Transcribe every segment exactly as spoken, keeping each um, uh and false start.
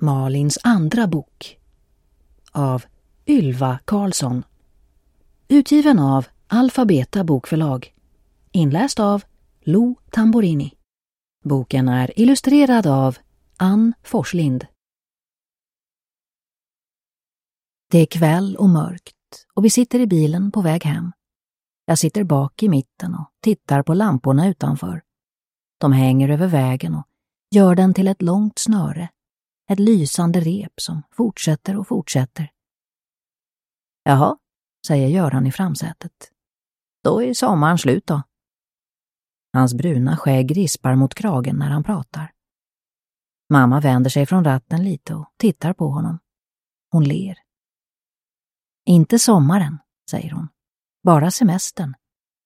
Malins andra bok av Ylva Karlsson. Utgiven av Alfabeta bokförlag. Inläst av Lo Tamborini. Boken är illustrerad av Ann Forslind. Det är kväll och mörkt och vi sitter i bilen på väg hem. Jag sitter bak i mitten och tittar på lamporna utanför. De hänger över vägen och gör den till ett långt snöre. Ett lysande rep som fortsätter och fortsätter. Jaha, säger Göran i framsätet. Då är sommaren slut då. Hans bruna skägg rispar mot kragen när han pratar. Mamma vänder sig från ratten lite och tittar på honom. Hon ler. Inte sommaren, säger hon. Bara semestern.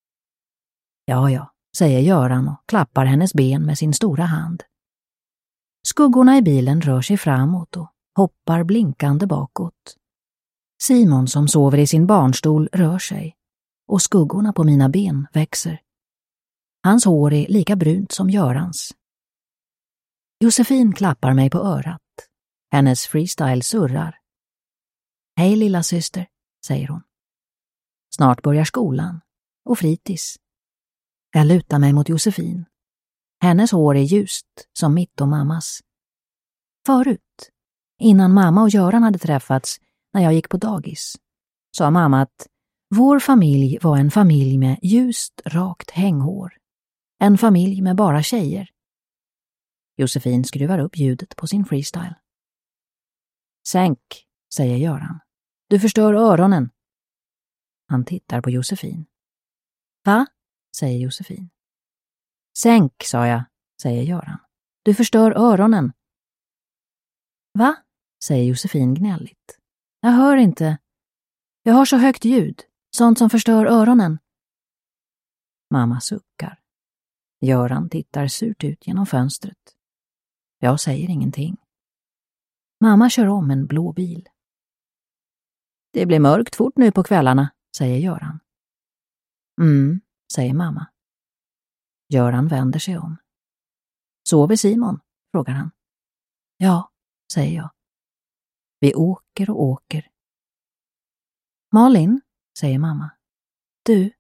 Ja, ja, säger Göran och klappar hennes ben med sin stora hand. Skuggorna i bilen rör sig framåt och hoppar blinkande bakåt. Simon som sover i sin barnstol rör sig och skuggorna på mina ben växer. Hans hår är lika brunt som Görans. Josefin klappar mig på örat. Hennes freestyle surrar. Hej lilla syster, säger hon. Snart börjar skolan och fritids. Jag lutar mig mot Josefin. Hennes hår är ljust som mitt och mammas. Förut, innan mamma och Göran hade träffats när jag gick på dagis, sa mamma att vår familj var en familj med ljust, rakt hänghår. En familj med bara tjejer. Josefin skruvar upp ljudet på sin freestyle. Sänk, säger Göran. Du förstör öronen. Han tittar på Josefin. Va? Säger Josefin. Sänk, sa jag, säger Göran. Du förstör öronen. Va? Säger Josefin gnälligt. Jag hör inte. Jag har så högt ljud. Sånt som förstör öronen. Mamma suckar. Göran tittar surt ut genom fönstret. Jag säger ingenting. Mamma kör om en blå bil. Det blir mörkt fort nu på kvällarna, säger Göran. Mm, säger mamma. Göran vänder sig om. Sover Simon? Frågar han. Ja, säger jag. Vi åker och åker. Malin, säger mamma. Du?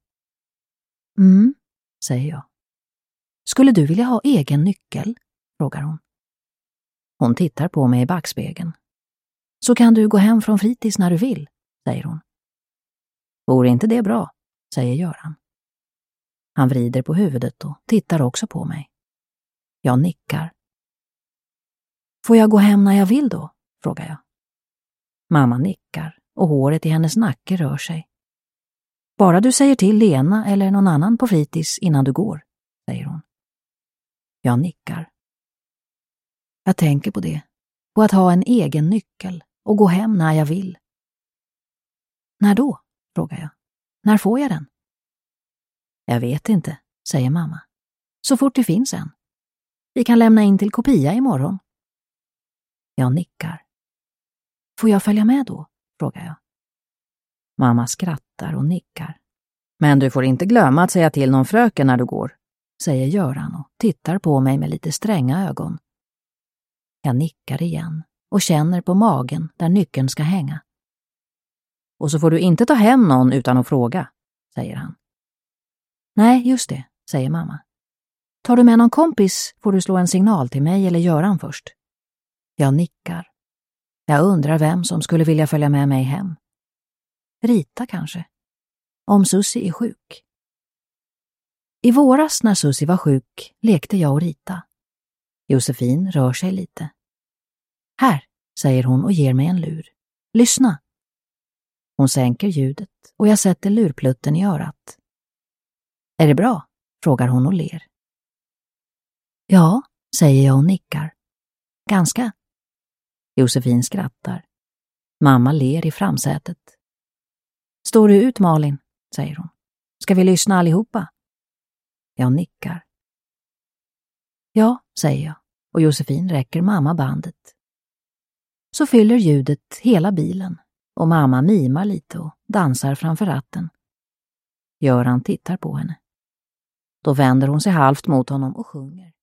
Mm, säger jag. Skulle du vilja ha egen nyckel? Frågar hon. Hon tittar på mig i backspegeln. Så kan du gå hem från fritids när du vill, säger hon. Vore inte det bra, säger Göran. Han vrider på huvudet och tittar också på mig. Jag nickar. Får jag gå hem när jag vill då? Frågar jag. Mamma nickar och håret i hennes nacke rör sig. Bara du säger till Lena eller någon annan på fritids innan du går, säger hon. Jag nickar. Jag tänker på det, på att ha en egen nyckel och gå hem när jag vill. När då? Frågar jag. När får jag den? Jag vet inte, säger mamma. Så fort det finns en. Vi kan lämna in till kopia imorgon. Jag nickar. Får jag följa med då? Frågar jag. Mamma skrattar och nickar. Men du får inte glömma att säga till någon fröken när du går, säger Göran och tittar på mig med lite stränga ögon. Jag nickar igen och känner på magen där nyckeln ska hänga. Och så får du inte ta hem någon utan att fråga, säger han. Nej, just det, säger mamma. Tar du med någon kompis får du slå en signal till mig eller Göran först. Jag nickar. Jag undrar vem som skulle vilja följa med mig hem. Rita kanske. Om Susie är sjuk. I våras när Susie var sjuk lekte jag och Rita. Josefin rör sig lite. Här, säger hon och ger mig en lur. Lyssna. Hon sänker ljudet och jag sätter lurplutten i örat. Är det bra? Frågar hon och ler. Ja, säger jag och nickar. Ganska. Josefin skrattar. Mamma ler i framsätet. Står du ut, Malin? Säger hon. Ska vi lyssna allihopa? Jag nickar. Ja, säger jag och Josefin räcker mamma bandet. Så fyller ljudet hela bilen och mamma mimar lite och dansar framför ratten. Göran tittar på henne. Då vänder hon sig halvt mot honom och sjunger.